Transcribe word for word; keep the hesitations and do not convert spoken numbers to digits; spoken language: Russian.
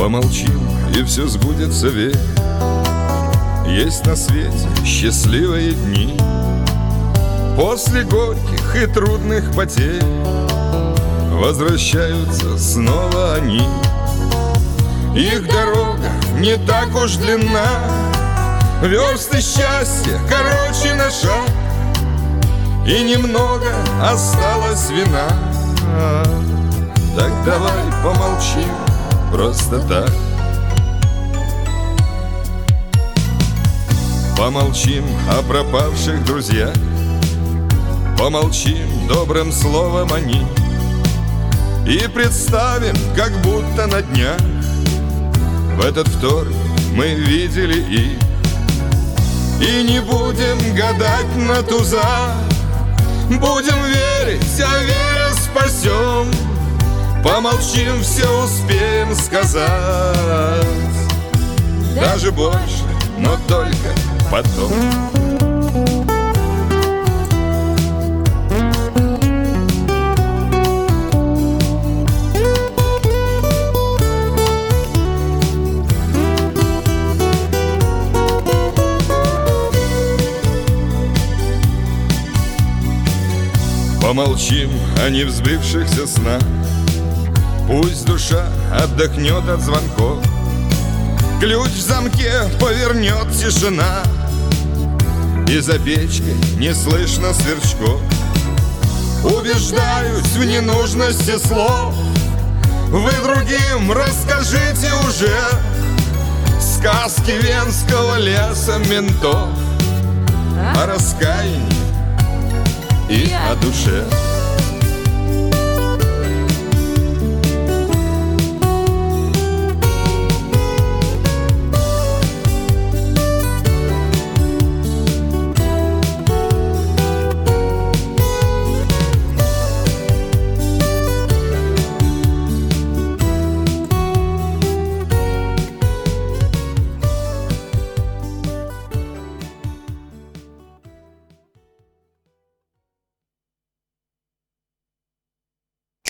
Помолчим, и все сбудется, верь. Есть на свете счастливые дни. После горьких и трудных потерь возвращаются снова они. Их дорога не так уж длинна, версты счастья короче на шаг, и немного осталось вина. Так давай помолчим просто так. Помолчим о пропавших друзьях, помолчим добрым словом о них, и представим, как будто на днях в этот вторник мы видели их. И не будем гадать на туза, будем верить, а веря спасем. Помолчим, все успеем сказать, даже больше, но только потом. Помолчим о невзбывшихся снах, пусть душа отдохнет от звонков, ключ в замке повернет тишина, и за печкой не слышно сверчков. Убеждаюсь в ненужности слов, вы другим расскажите уже сказки венского леса ментов о раскаянии и о душе.